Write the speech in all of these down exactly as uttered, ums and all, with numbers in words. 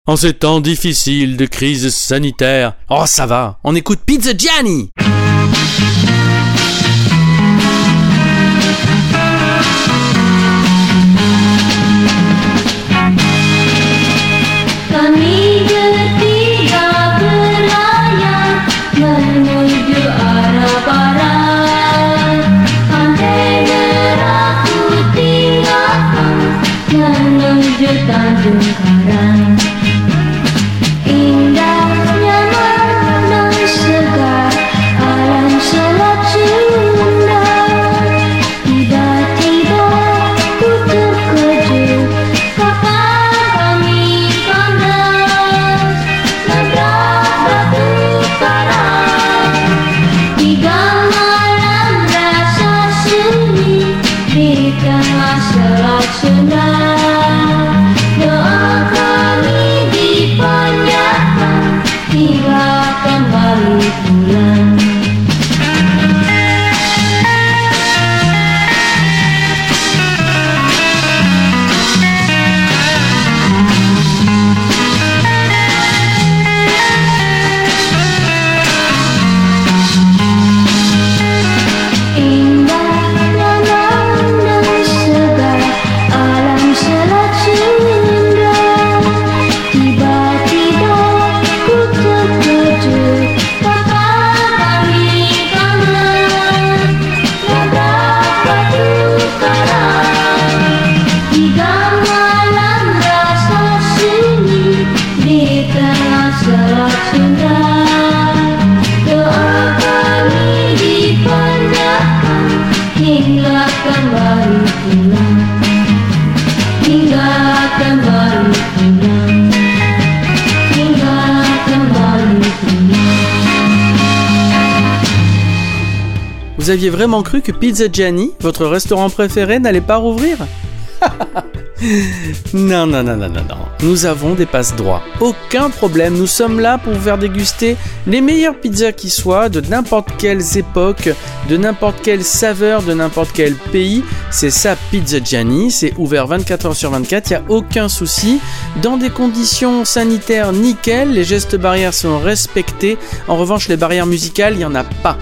En ces temps difficiles de crise sanitaire. Oh, ça va, on écoute Pizza Gianni. Kami bertiga berlayar menuju arah barat. Pantai Merah ku tinggalkan menuju Tanjung Karang. Indahnya mana segar alam Selat Sunda. Tiba-tiba ku terkejut kapan kami kandas nabrak batu karang. Tiga malam rasa sunyi di tengah Selat Sunda. Doa kami dipanjatkan hingga kembali pulang. Indahnya mana segar alam Selat Sunda. Tiba-tiba ku terkejut kapan kami kandas nabrak batu karang. Tiga malam rasa sunyi di tengah Selat Sunda. Doa kami dipanjatkan hingga kembali pulang. Hingga kembali pulang. Hingga kembali pulang. Vous aviez vraiment cru que Pizza Gianni, votre restaurant préféré, n'allait pas rouvrir? Non, non, non, non, non, non. Nous avons des passe-droits. Aucun problème. Nous sommes là pour vous faire déguster les meilleures pizzas qui soient, de n'importe quelles époques, de n'importe quelle saveur, de n'importe quel pays. C'est ça, Pizza Gianni. C'est ouvert vingt-quatre heures sur vingt-quatre. Il n'y a aucun souci. Dans des conditions sanitaires nickel. Les gestes barrières sont respectés. En revanche, les barrières musicales, il n'y en a pas.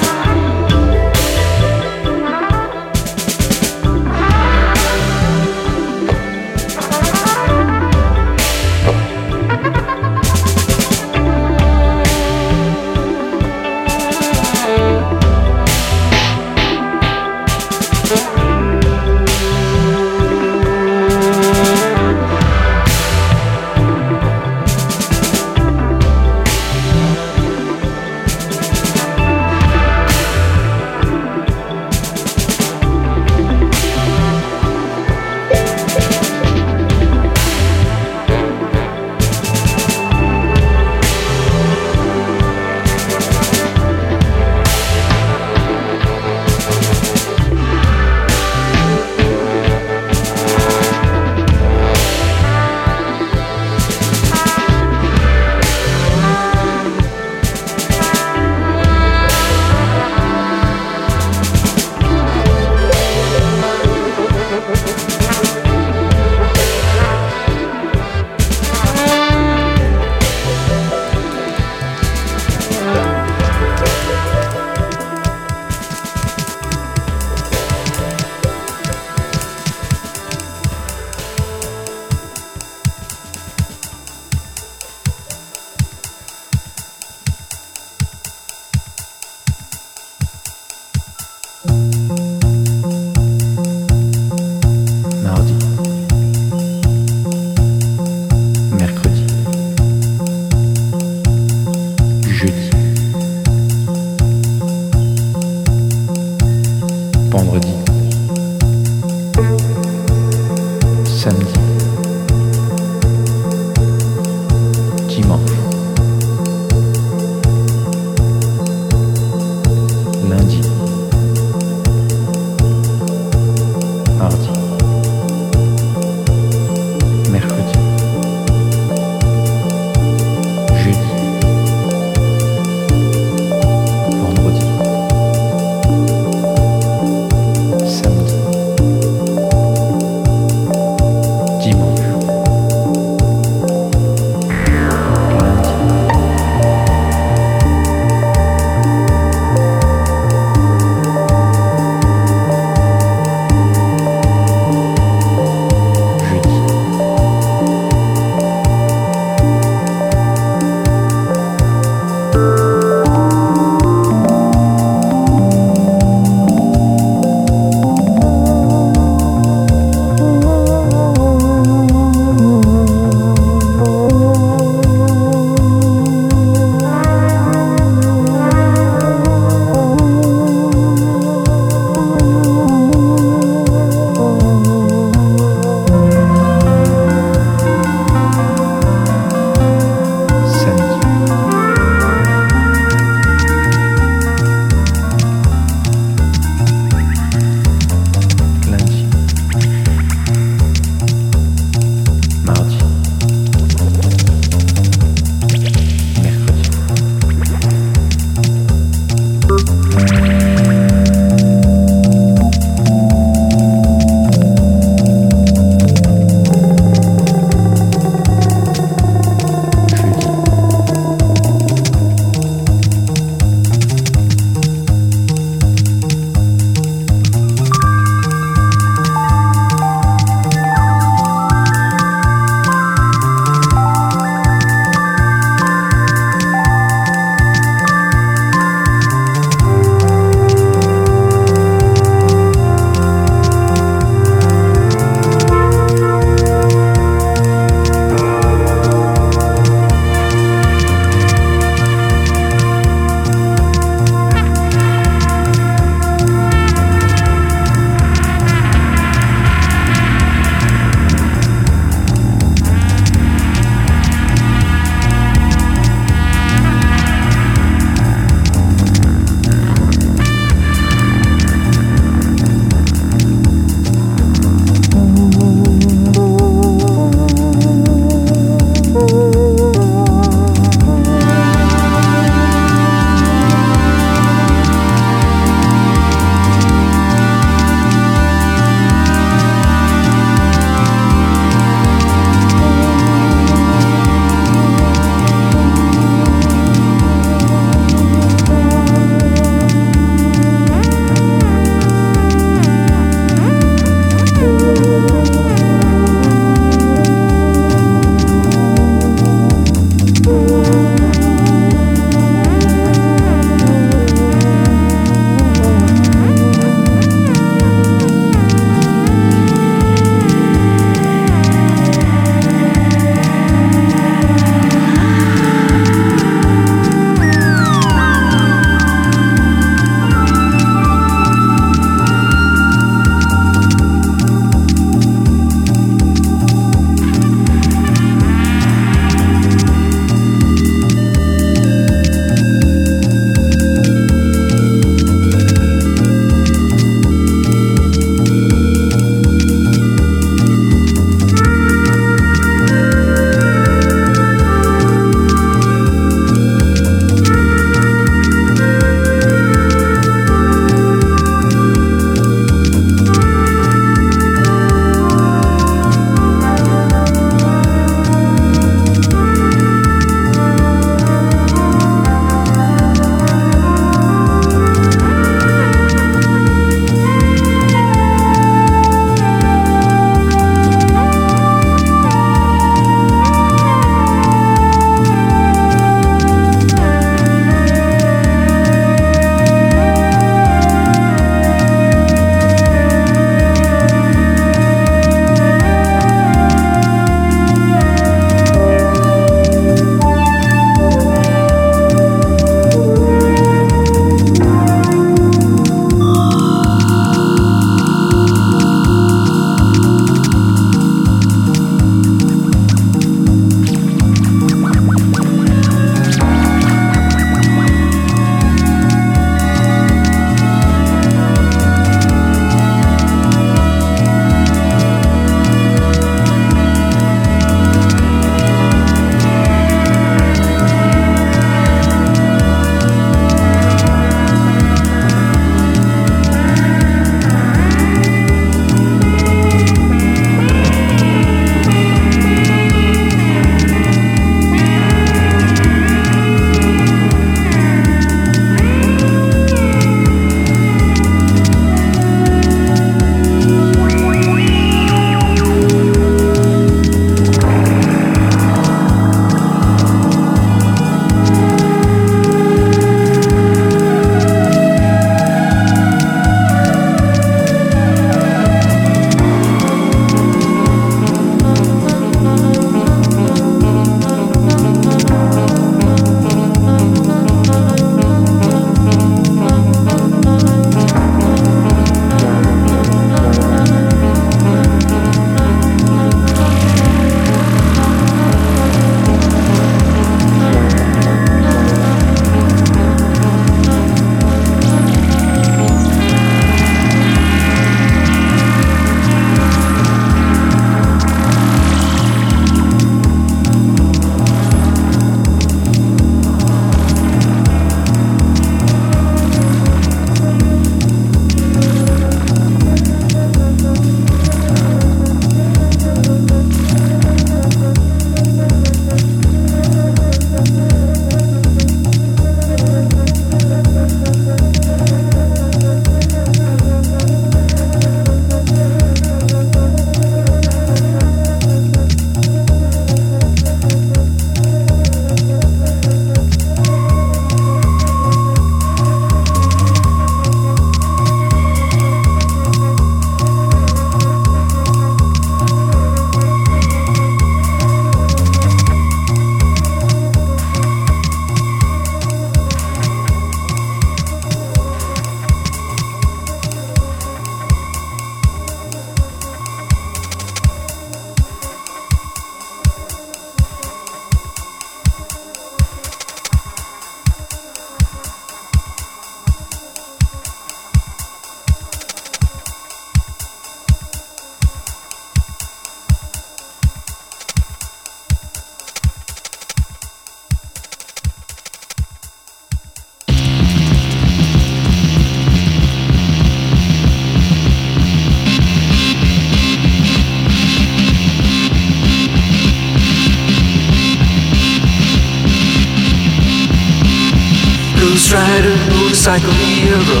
Ghost rider, motorcycle hero.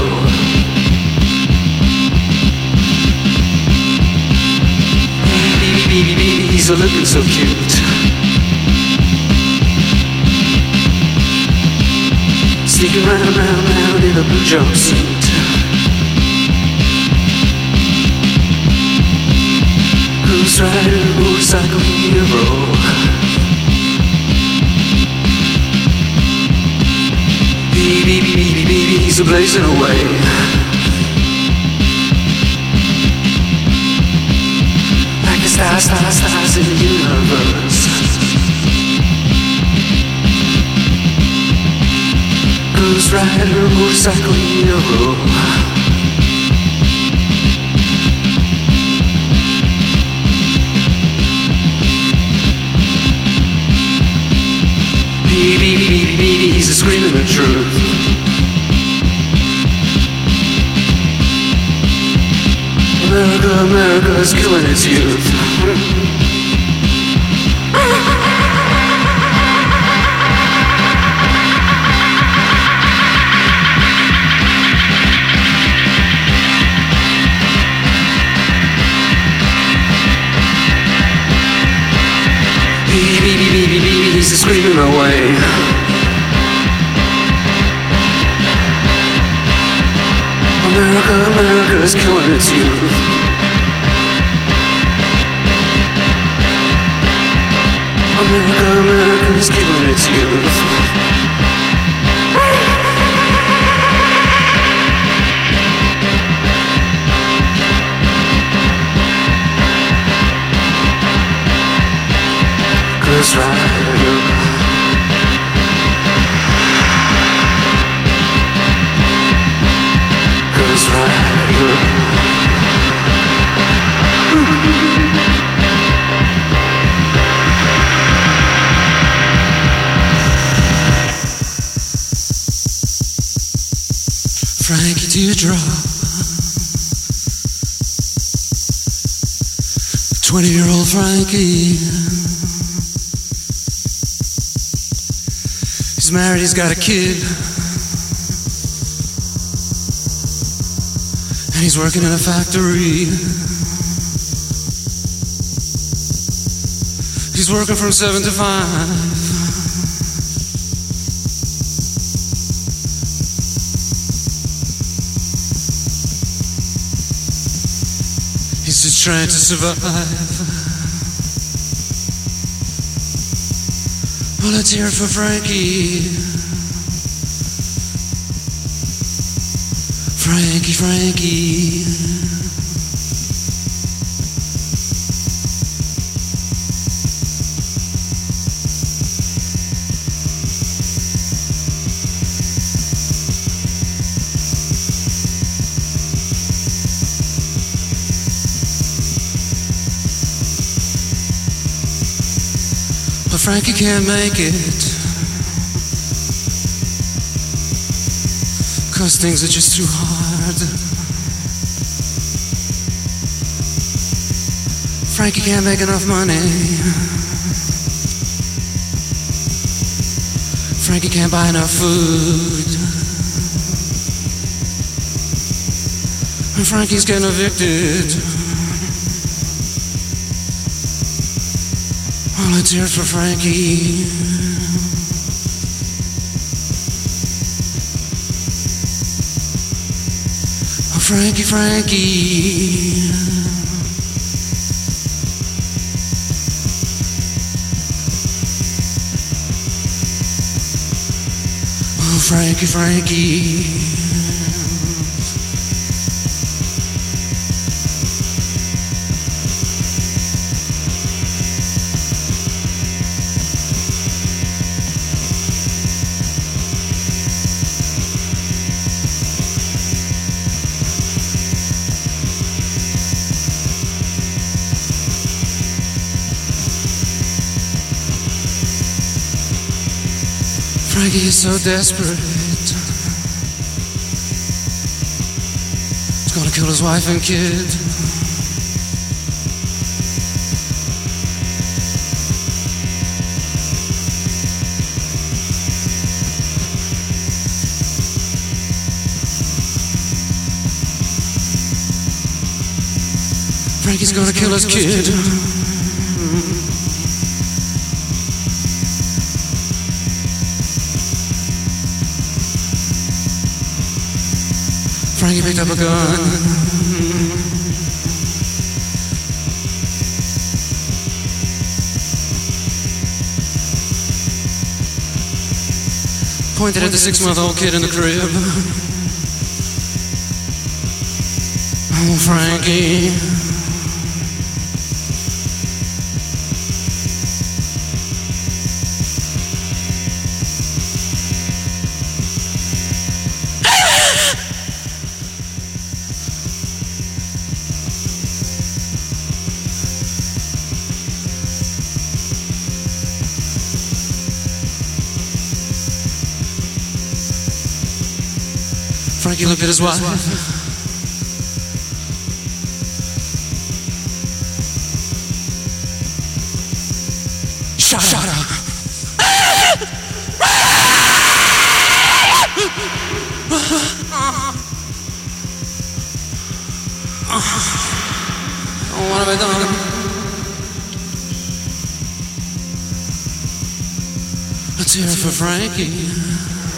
Baby, baby, baby, he's a looking so cute. Sneaking round, round, round in a blue jumpsuit. Ghost rider, motorcycle hero. Baby, baby, baby, baby, he's a blazing away. Like the stars, stars, stars in the universe. Ghost rider, motorcycle hero. Baby, baby, baby, he's a screaming the truth. America, America is killing its youth. Baby, baby, baby, baby, he's screaming away. America, America is killing its youth. America, America is killing its youth. Ghost rider. Ghost rider. Frankie Teardrop, twenty-year-old Frankie. He's married, he's got a kid, and he's working in a factory. He's working from seven to five. He's just trying to survive. Well, let's hear it for Frankie. Frankie, Frankie. But Frankie can't make it, 'cause things are just too hard. Frankie can't make enough money. Frankie can't buy enough food. And Frankie's getting evicted. Well, let's hear it for Frankie. Oh, Frankie, Frankie. Oh, Frankie, Frankie. Frankie is so desperate. He's gonna kill his wife and kid. Frankie's gonna kill his kid. Frankie picked up a gun. Pointed at the six-month-old kid in the crib. Oh, Frankie. Frankie looked at his wife. Shut, Shut up. up. Oh, what have I done? Let's hear it for Frankie.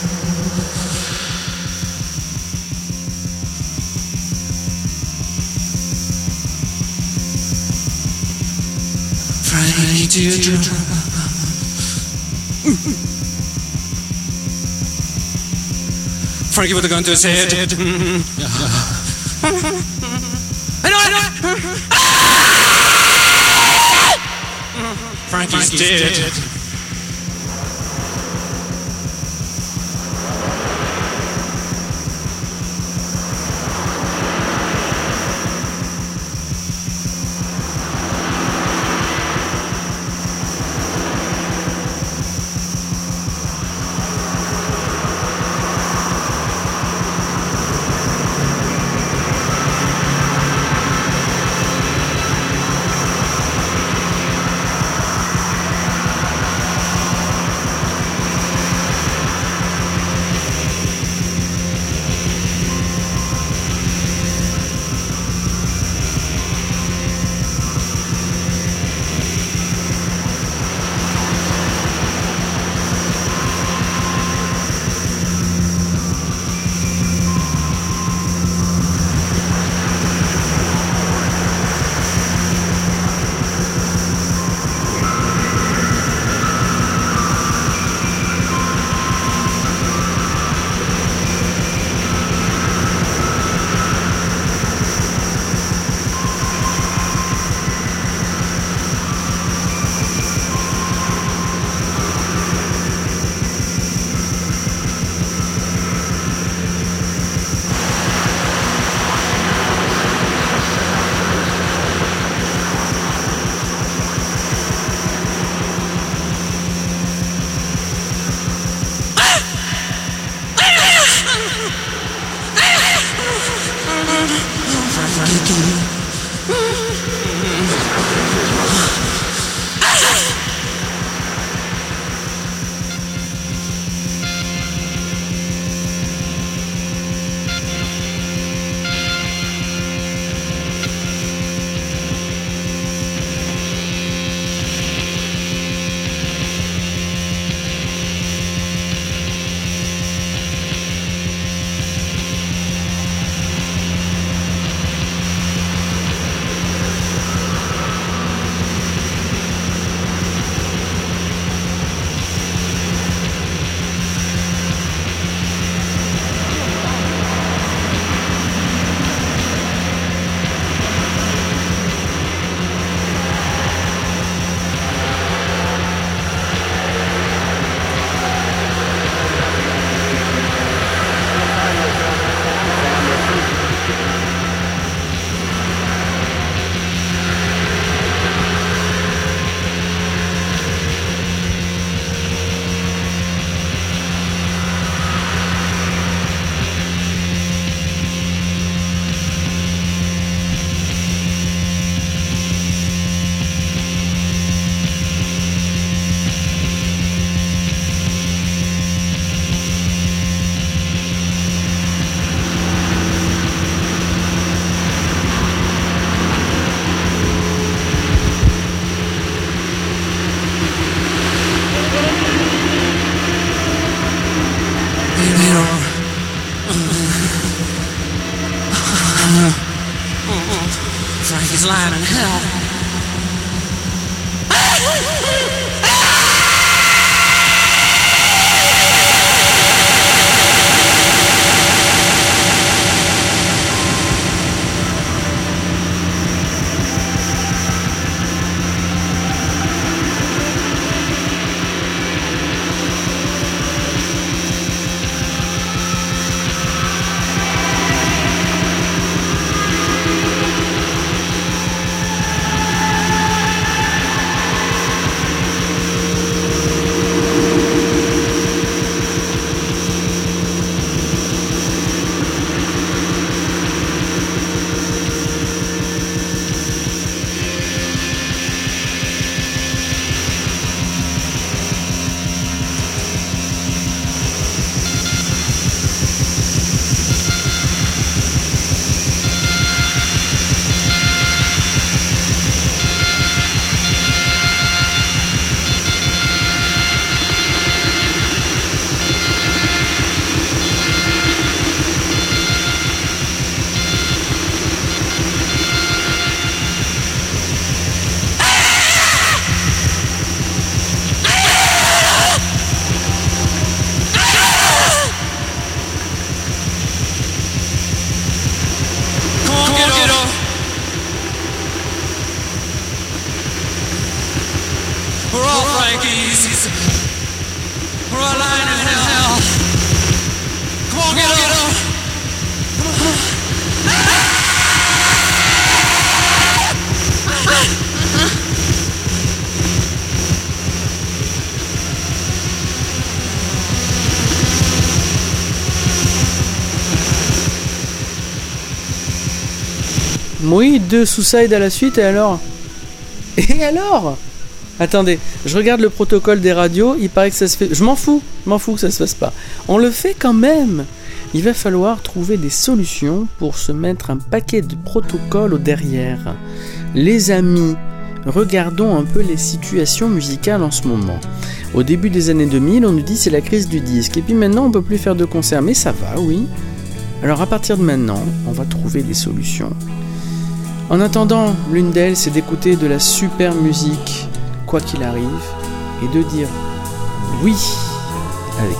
Frankie teardrop. Frankie with a gun to his head. I know, I know. Frankie's, Frankie's dead. dead. is lying in hell. Oui, deux Suicide à la suite, et alors Et alors Attendez, je regarde le protocole des radios, il paraît que ça se fait... Je m'en fous, je m'en fous que ça se fasse pas. On le fait quand même. Il va falloir trouver des solutions pour se mettre un paquet de protocoles au derrière. Les amis, regardons un peu les situations musicales en ce moment. Au début des années deux mille, on nous dit c'est la crise du disque, et puis maintenant on peut plus faire de concerts, mais ça va, oui. Alors à partir de maintenant, on va trouver des solutions. En attendant, l'une d'elles, c'est d'écouter de la super musique, quoi qu'il arrive, et de dire oui avec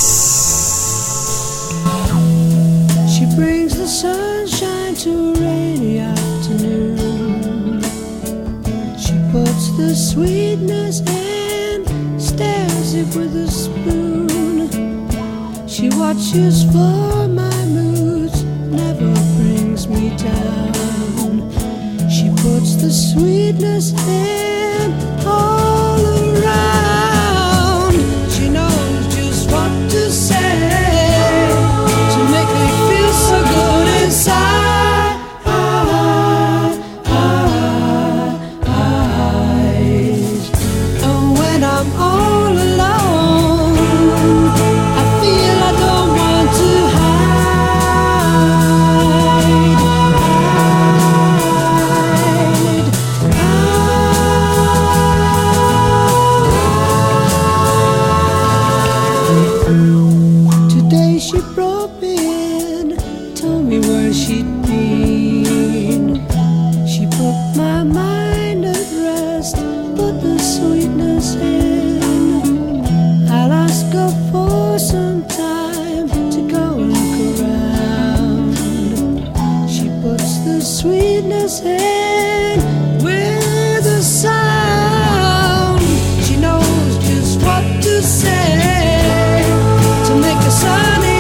yes. She brings the sunshine to a rainy afternoon. She puts the sweetness in, stares it with a spoon. She watches for my moods, never brings me down. She puts the sweetness in all around. She knows just what to say to make me feel so good inside. And when I'm all alone, I feel I don't want to she brought me in, told me where she'd been. She put my mind at rest, put the sweetness in. I'll ask her for some time to go look around. She puts the sweetness in with a sound. She knows just what to say to make a sunny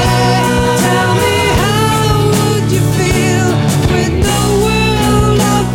of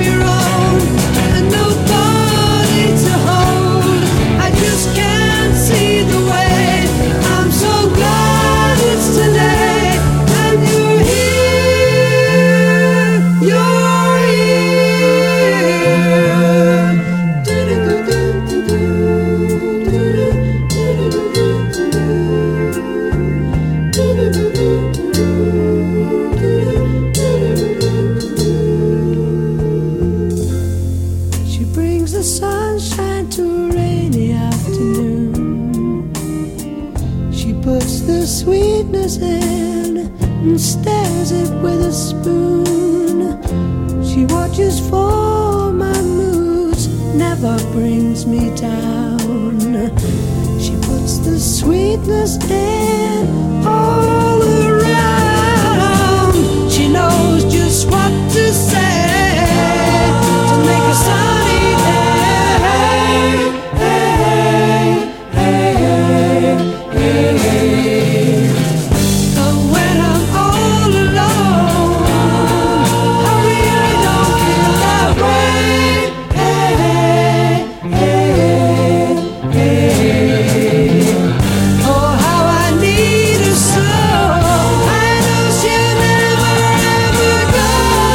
and stares it with a spoon. She watches for my moods, never brings me down. She puts the sweetness in all around. She knows just what to say to make a sunny day. Hey, hey, hey, hey, hey. But when I'm all alone, I really don't feel that way. Hey, hey, hey, hey. Oh, how I need her so. I know she'll never ever go.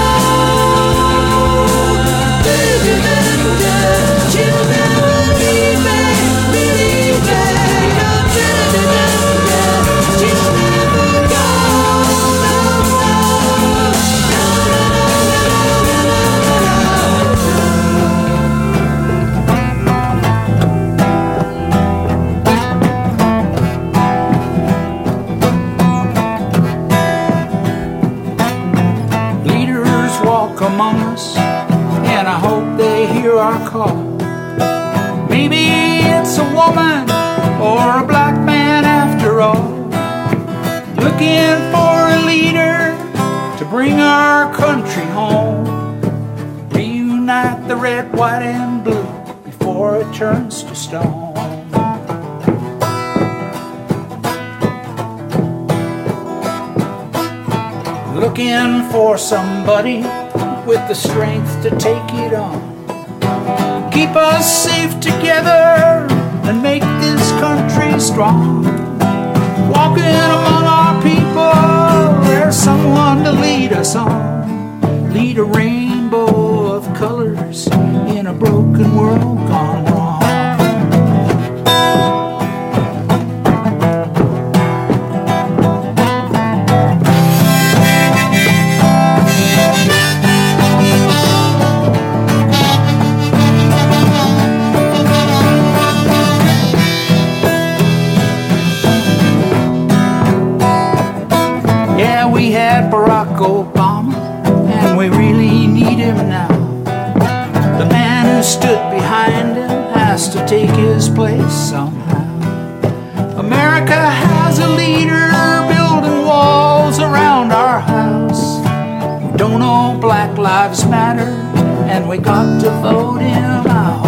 Da-da-da-da. She'll never leave me, believe me. No, da-da-da-da. She'll never go. No, Leaders walk among us, and I hope they hear our call. Maybe it's a woman or a black man after all, looking for a leader to bring our country home. Reunite the red, white, and blue before it turns to stone. Looking for somebody with the strength to take it on. Keep us safe together and make this country strong. Walking among our people, there's someone to lead us on. Lead a rainbow of colors in a broken world gone wrong. Yeah, we had Barack Obama, and we really need him now. The man who stood behind him has to take his place somehow. America has a leader building walls around our house. We don't know Black Lives Matter, and we got to vote him out.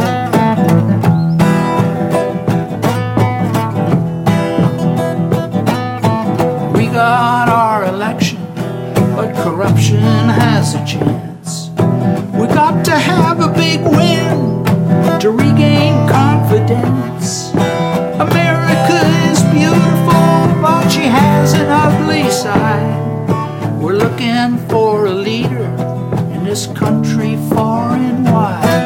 We got our election, but corruption has a chance. We got to have a big win to regain confidence. America is beautiful, but she has an ugly side. We're looking for a leader in this country far and wide.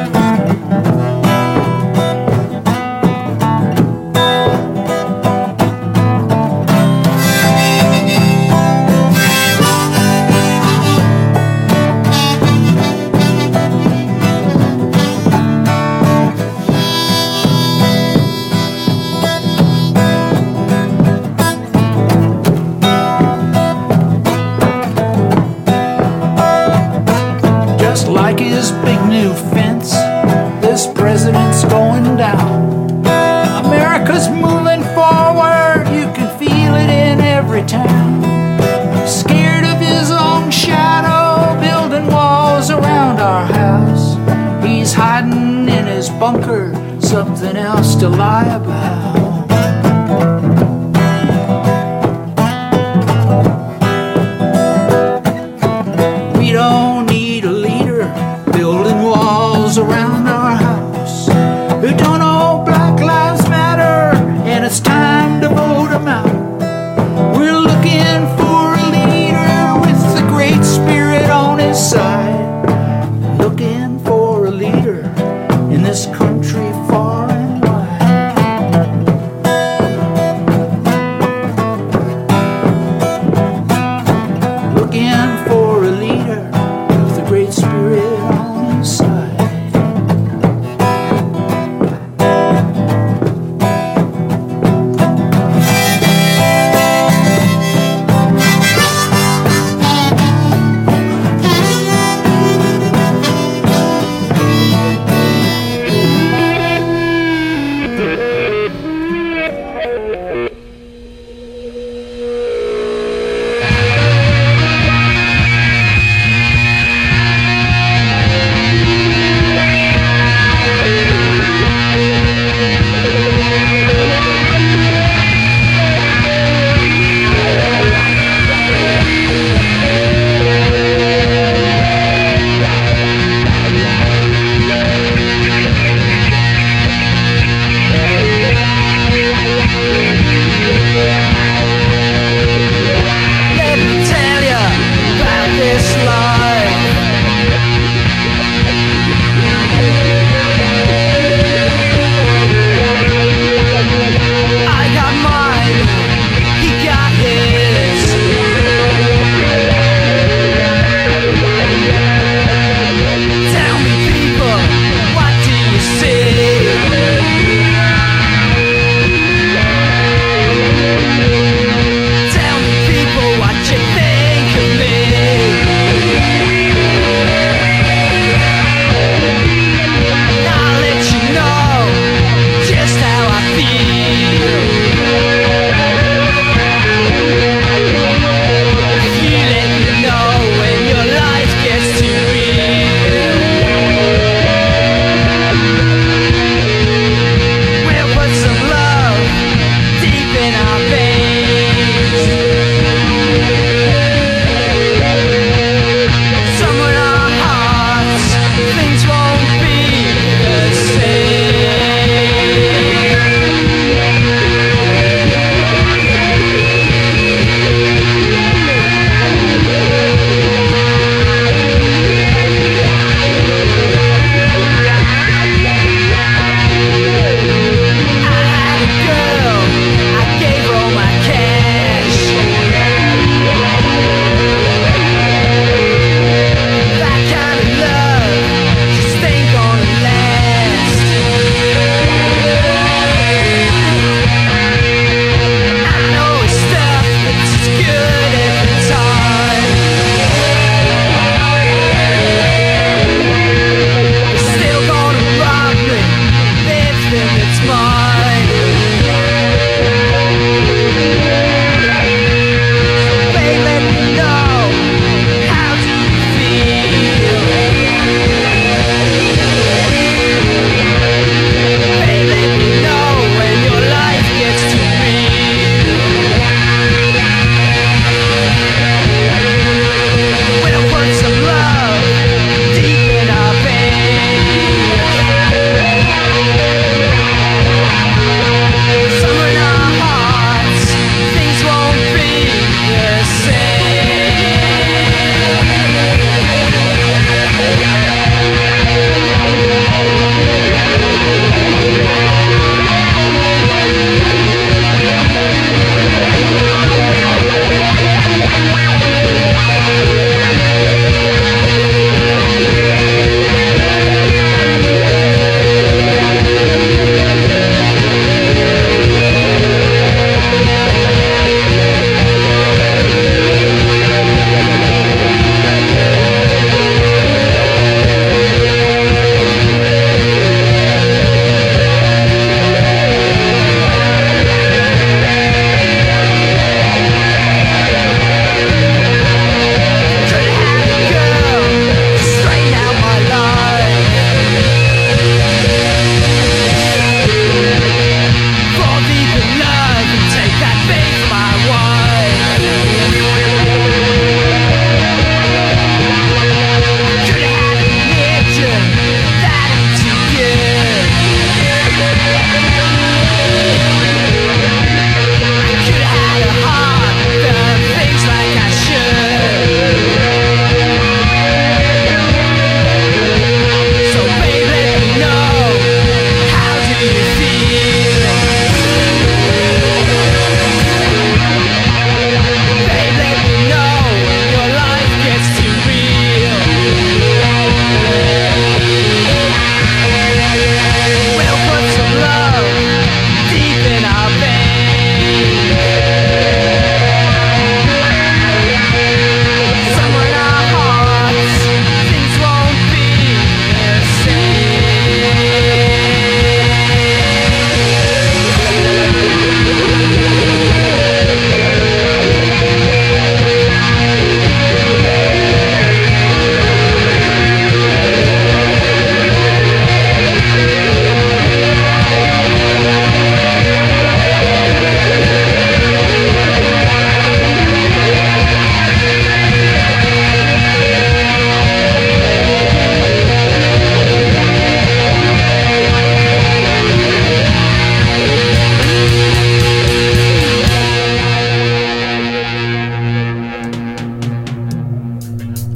Just like his big new fence, this president's going down. America's moving forward, you can feel it in every town. Scared of his own shadow, building walls around our house. He's hiding in his bunker, something else to lie about. We don't need a leader building walls around our house who don't know Black Lives Matter, and it's time to vote him out. We're looking for a leader with the great spirit on his side. Looking for a leader in this country far and wide.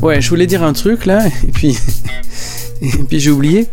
Ouais, je voulais dire un truc là, et puis, et puis j'ai oublié.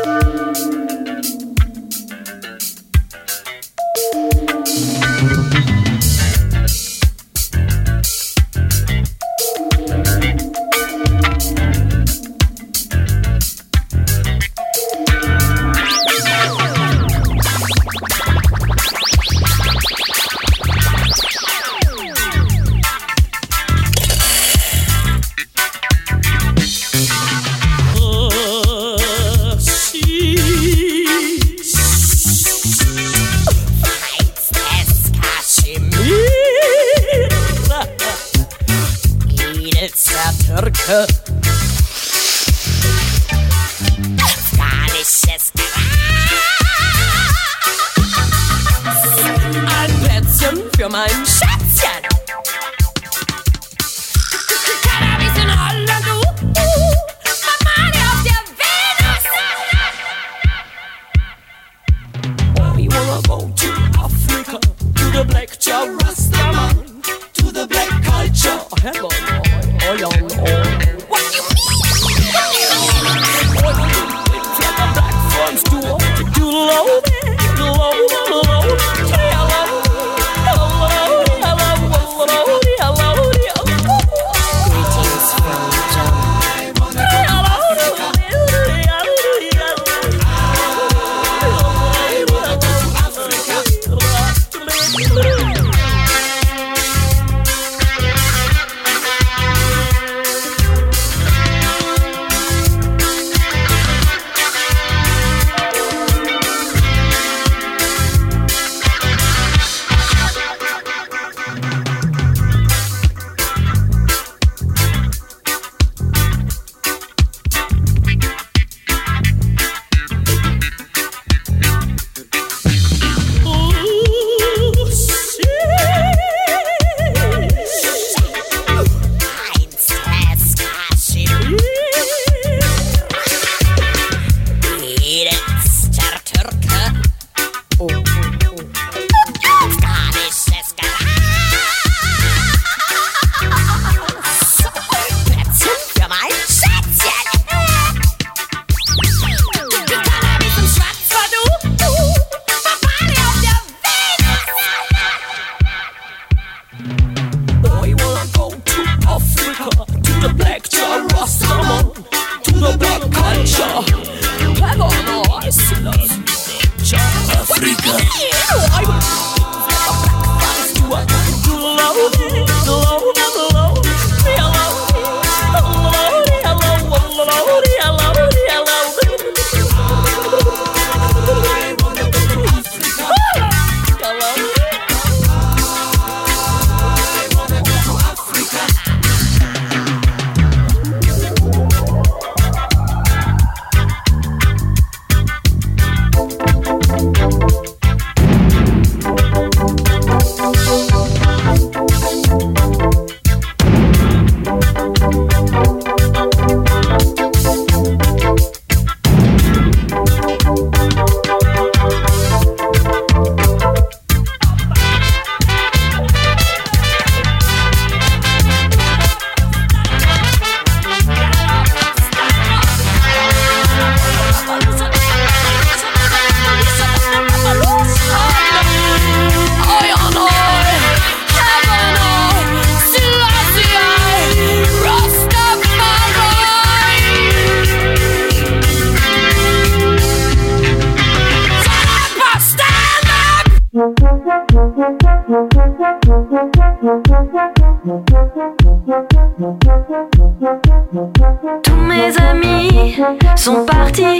Tous mes amis sont partis,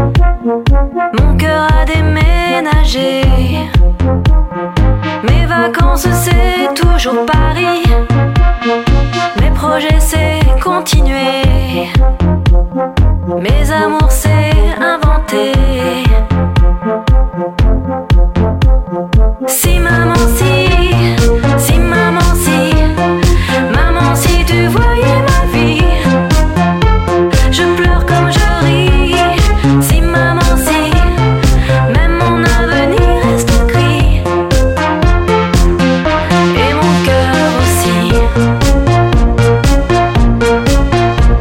mon cœur a déménagé. Mes vacances c'est toujours Paris, mes projets c'est continuer, mes amours c'est inventer. Si maman si, si maman si, maman si tu voyais ma vie, je pleure comme je ris. Si maman si, même mon avenir reste gris, et mon cœur aussi.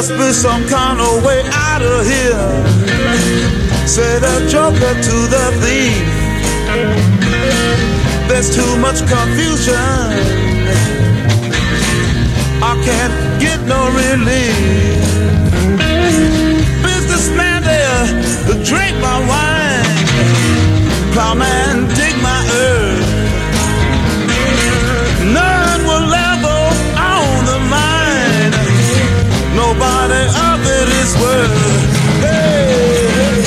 must be some kind of way out of here, said the joker to the thief. There's too much confusion, I can't get no relief. Businessman there, drink my wine. Plowman, dig my earth. None will level on the line. Nobody of it is worth. Hey, hey.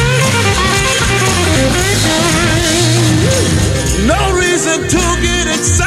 No reason to get excited.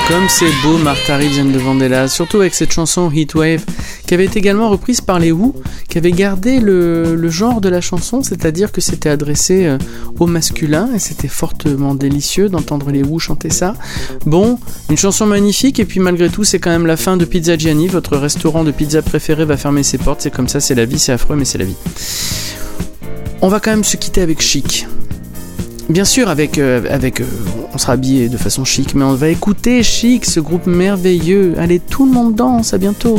Comme c'est beau, Martha Reeves and the Vandellas, surtout avec cette chanson Heatwave, qui avait été également reprise par les Who, qui avait gardé le, le genre de la chanson, c'est-à-dire que c'était adressé euh, au masculin, et c'était fortement délicieux d'entendre les Who chanter ça. Bon, une chanson magnifique, et puis malgré tout, c'est quand même la fin de Pizza Gianni, votre restaurant de pizza préféré va fermer ses portes, c'est comme ça, c'est la vie, c'est affreux, mais c'est la vie. On va quand même se quitter avec Chic. Bien sûr, avec, euh, avec euh, on sera habillé de façon chic, mais on va écouter Chic, ce groupe merveilleux. Allez, tout le monde danse, à bientôt.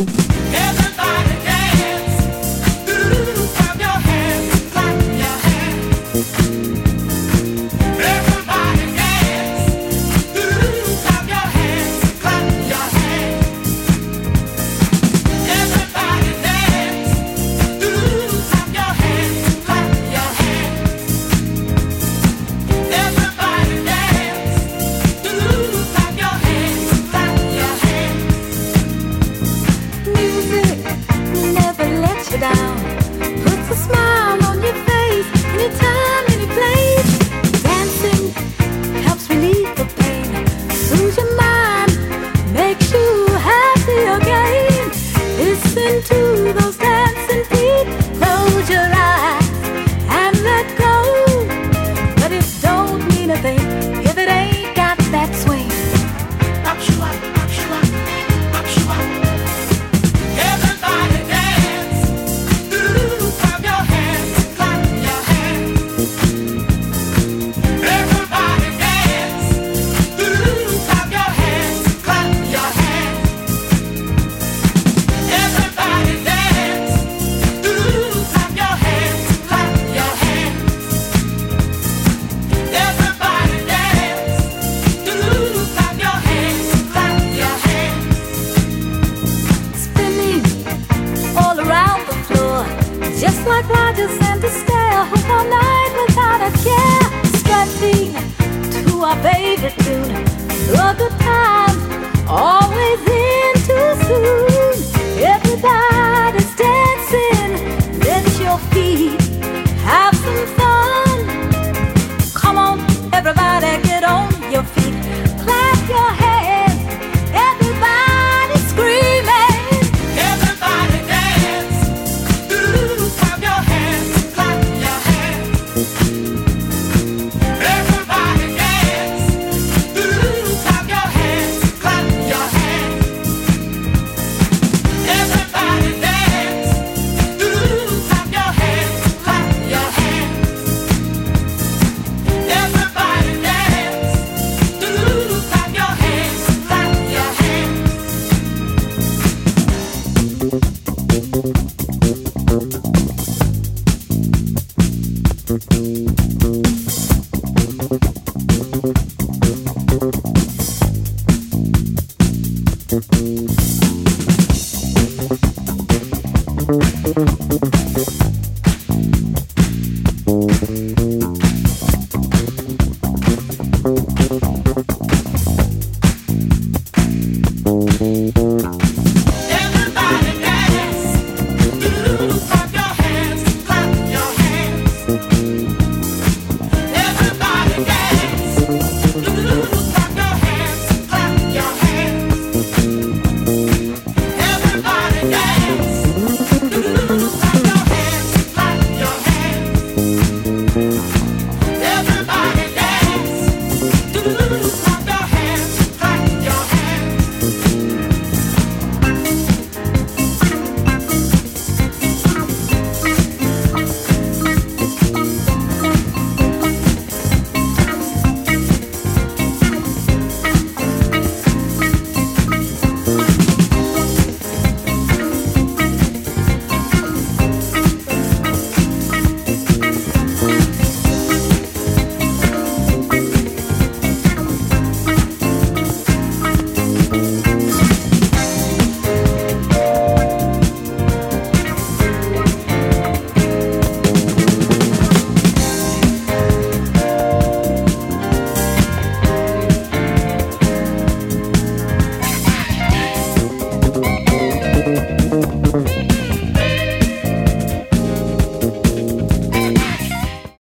Everybody dance, clap your hands, clap your hands.